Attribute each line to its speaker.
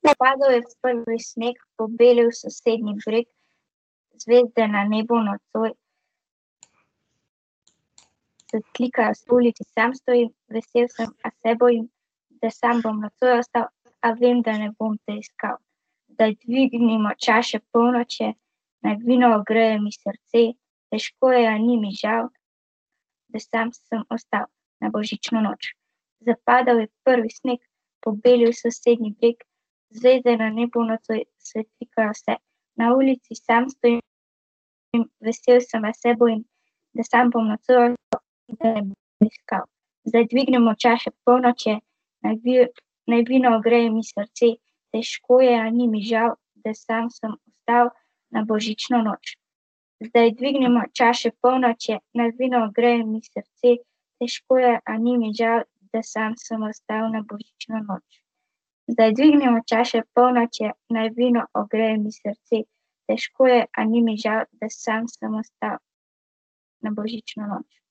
Speaker 1: Padal je prvi sneg, pobelil sosednji breg, zvezde na nebu nocoj svetlikala se ulici, sam stojim, vesel sem, a se bojim, da sam bom nocoj ostal, a vem, da ne bom te iskal. Zdaj dvignimo čaše polnoče, naj vino ogreje mi srce, težko je, a ni mi žal, da sam sem ostal na božično noč. Zapadal je prvi sneg, pobelil sosednji breg, zvezde na nebu nocoj svetlikalo se, na ulici sam stojim, vesel sem, a se bojim, da sam bom nocoj ostal, da ne bom iskal. Zdaj dvignemo čaše polnoče, naj vino ogreje mi srce, težko je, a ni mi žal, da sam sem ostal na božično noč. Zdaj dvignemo čaše polnoče, naj vino ogreje mi srce, težko je, a ni mi žal, da sam sem ostal na božično noč. Zdaj dvignemo čaše polnoče, naj vino ogreje mi srce, težko je, a ni mi žal, da sam sem ostal na božično noč.